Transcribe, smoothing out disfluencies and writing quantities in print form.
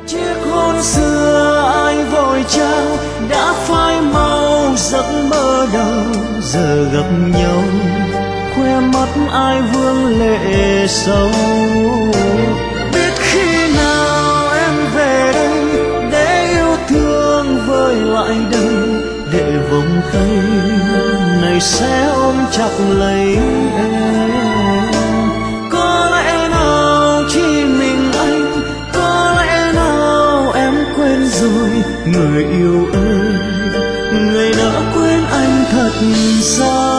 Chiếc hôn xưa anh vội trao đã phai mau giấc mơ đầu, giờ gặp nhau khoe mắt ai vương lệ sâu. Biết khi nào em về đây để yêu thương vơi lại đời, để vòng tay này sẽ ôm chặt lấy em. Có lẽ nào chỉ mình anh, có lẽ nào em quên rồi người yêu ơi, người đã quên anh thật sao.